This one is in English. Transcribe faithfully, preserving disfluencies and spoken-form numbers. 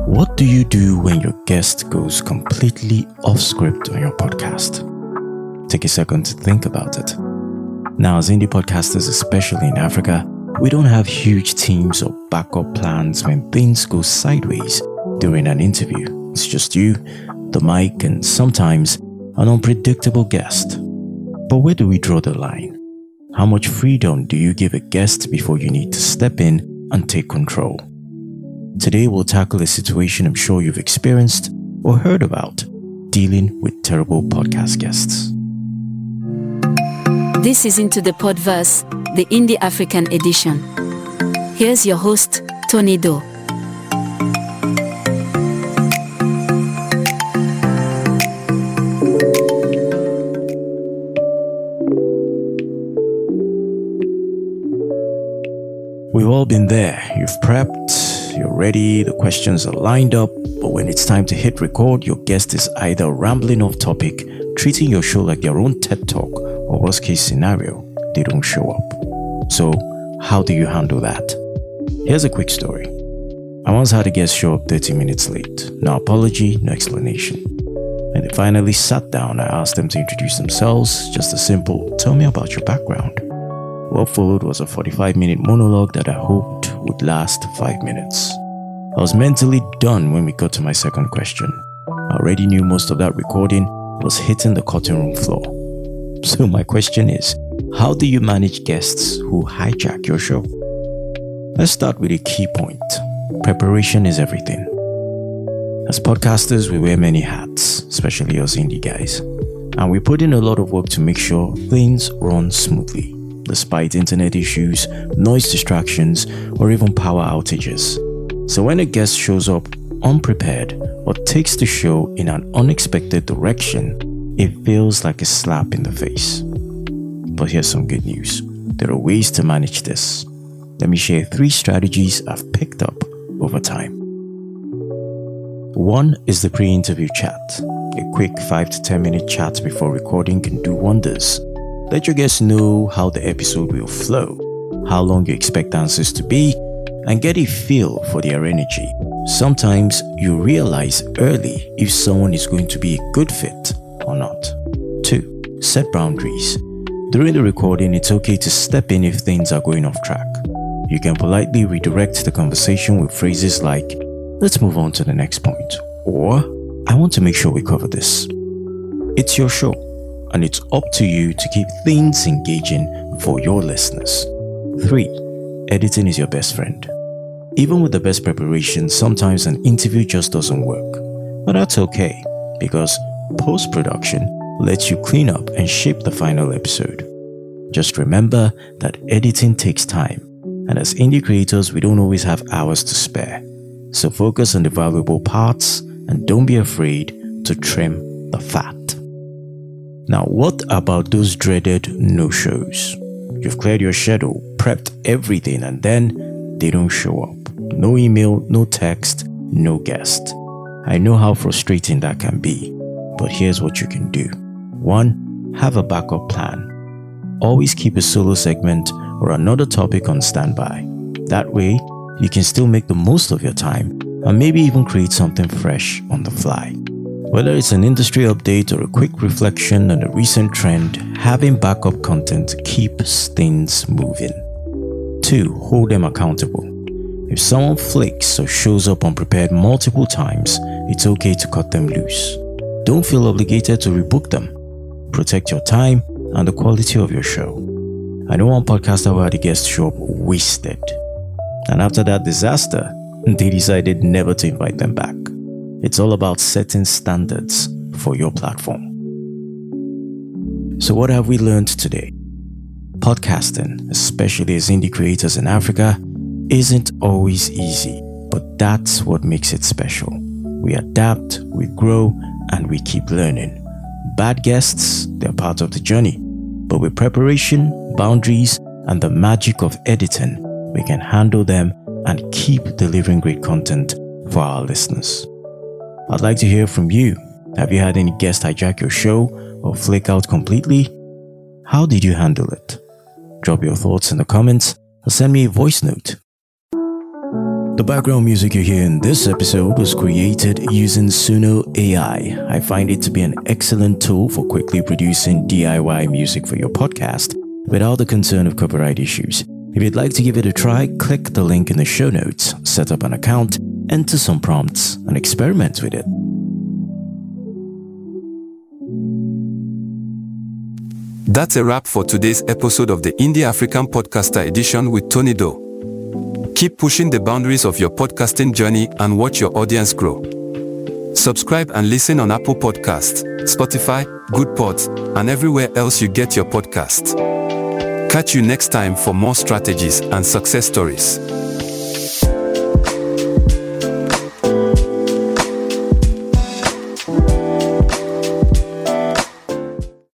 What do you do when your guest goes completely off script on your podcast? Take a second to think about it. Now, as indie podcasters, especially in Africa, we don't have huge teams or backup plans when things go sideways during an interview. It's just you, the mic, and sometimes an unpredictable guest. But where do we draw the line? How much freedom do you give a guest before you need to step in and take control? Today we'll tackle a situation I'm sure you've experienced or heard about, dealing with terrible podcast guests. This is Into the Podverse, the Indie African edition. Here's your host, Tony Doe. We've all been there. You've prepped, you're ready, the questions are lined up, but when it's time to hit record, your guest is either rambling off topic, treating your show like their own TED Talk, or worst case scenario, they don't show up. So, how do you handle that? Here's a quick story. I once had a guest show up thirty minutes late. No apology, no explanation. When they finally sat down, I asked them to introduce themselves, just a simple, tell me about your background. What followed was a forty-five minute monologue that I hoped would last five minutes. I was mentally done when we got to my second question. I already knew most of that recording was hitting the cutting room floor. So my question is, how do you manage guests who hijack your show? Let's start with a key point. Preparation is everything. As podcasters, we wear many hats, especially us indie guys. And we put in a lot of work to make sure things run smoothly, despite internet issues, noise distractions, or even power outages. So when a guest shows up unprepared or takes the show in an unexpected direction, it feels like a slap in the face. But here's some good news. There are ways to manage this. Let me share three strategies I've picked up over time. One is the pre-interview chat. A quick five to ten minute chat before recording can do wonders. Let your guests know how the episode will flow, how long you expect answers to be, and get a feel for their energy. Sometimes you realize early if someone is going to be a good fit or not. Two, set boundaries. During the recording, it's okay to step in if things are going off track. You can politely redirect the conversation with phrases like, let's move on to the next point, or I want to make sure we cover this. It's your show, and it's up to you to keep things engaging for your listeners. Three, editing is your best friend. Even with the best preparation, sometimes an interview just doesn't work. But that's okay, because post-production lets you clean up and shape the final episode. Just remember that editing takes time, and as indie creators, we don't always have hours to spare. So focus on the valuable parts and don't be afraid to trim the fat. Now, what about those dreaded no-shows? You've cleared your schedule, prepped everything, and then they don't show up. No email, no text, no guest. I know how frustrating that can be, but here's what you can do. One, have a backup plan. Always keep a solo segment or another topic on standby. That way, you can still make the most of your time and maybe even create something fresh on the fly. Whether it's an industry update or a quick reflection on a recent trend, having backup content keeps things moving. Two, hold them accountable. If someone flakes or shows up unprepared multiple times, it's okay to cut them loose. Don't feel obligated to rebook them. Protect your time and the quality of your show. I know one podcaster who had a guest show up wasted. And after that disaster, they decided never to invite them back. It's all about setting standards for your platform. So what have we learned today? Podcasting, especially as indie creators in Africa, isn't always easy, but that's what makes it special. We adapt, we grow, and we keep learning. Bad guests, they're part of the journey, but with preparation, boundaries, and the magic of editing, we can handle them and keep delivering great content for our listeners. I'd like to hear from you. Have you had any guest hijack your show or flake out completely? How did you handle it? Drop your thoughts in the comments or send me a voice note. The background music you hear in this episode was created using Suno A I. I find it to be an excellent tool for quickly producing D I Y music for your podcast without the concern of copyright issues. If you'd like to give it a try, click the link in the show notes, set up an account, enter some prompts, and experiment with it. That's a wrap for today's episode of the Indie African Podcaster Edition with Tony Doe. Keep pushing the boundaries of your podcasting journey and watch your audience grow. Subscribe and listen on Apple Podcasts, Spotify, Goodpods, and everywhere else you get your podcasts. Catch you next time for more strategies and success stories.